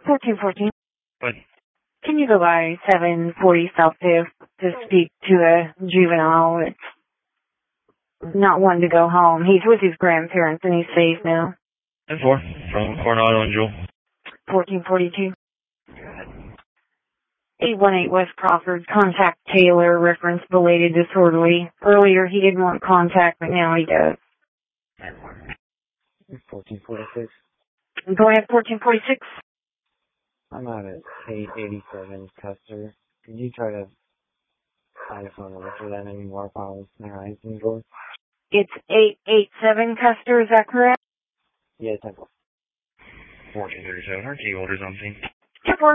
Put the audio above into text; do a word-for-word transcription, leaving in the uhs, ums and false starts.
fourteen fourteen. But Can you go by seven forty South Fifth to speak to a juvenile that's not wanting to go home? He's with his grandparents and he's safe now. ten four from Coronado and Jewel. fourteen forty-two. eight one eight West Crawford. Contact Taylor. Reference belated disorderly. Earlier he didn't want contact, but now he does. fourteen forty-six. Go ahead, fourteen forty-six. I'm out at eight eighty-seven Custer. Could you try to find a phone number for them anymore if I was their eyes in the door? It's eight eighty-seven Custer, is that correct? Yeah, ten four. fourteen thirty-seven. Our key holder's on scene. ten four.